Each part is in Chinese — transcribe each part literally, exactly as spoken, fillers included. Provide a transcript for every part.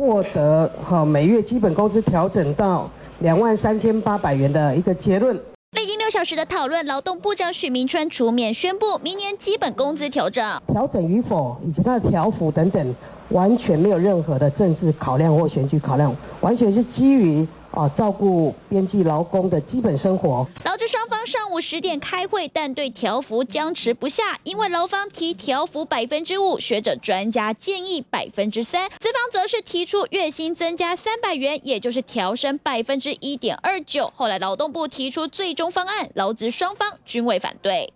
获得哈每月基本工资调整到两万三千八百元的一个结论。 历经六小时的讨论，劳动部长许明春出面宣布，明年基本工资调整， 调整与否以及它的调幅等等，完全没有任何的政治考量或选举考量，完全是基于啊照顾边际劳工的基本生活。 劳资双方上午十点开会，但对调幅僵持不下，因为劳方提调幅百分之五，学者专家建议百分之三，资方则是提出月薪增加三百元，也就是调升百分之一点二九。后来劳动部提出最终方案，劳资双方均未反对。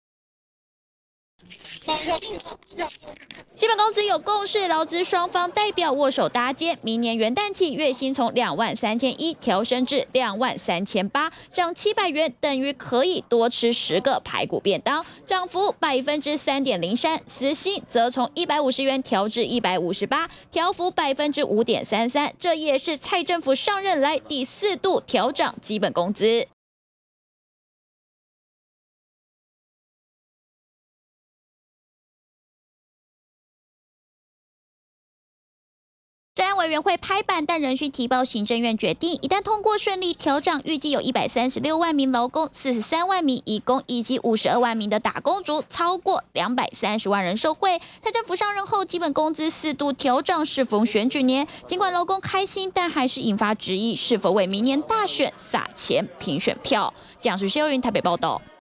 基本工资有共识，劳资双方代表握手搭肩，明年元旦起月薪从两万三千一调升至两万三千八，涨七百元，等于可以多吃十个排骨便当，涨幅百分之三点零三。时薪则从一百五十元调至一百五十八，调幅百分之五点三三。这也是蔡政府上任来第四度调涨基本工资。治安委员会拍板，但仍需提报行政院决定。一旦通过顺利调涨，预计有一百三十六万名劳工、四十三万名移工以及五十二万名的打工族，超过两百三十万人受惠。蔡政府上任后，基本工资四度调涨，适逢选举年。尽管劳工开心，但还是引发质疑，是否为明年大选撒钱拼选票？这样是谢佑云台北报道。